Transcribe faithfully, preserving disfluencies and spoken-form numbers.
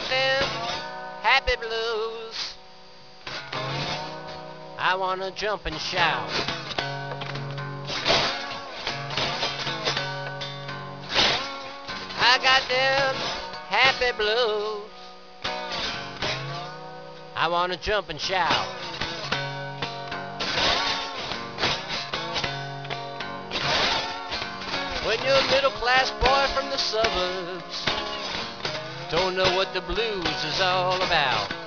them happy blues. I wanna jump and shout. I got them happy blues. I wanna jump and shout. When you're a middle class boy from the suburbs, don't know what the blues is all about.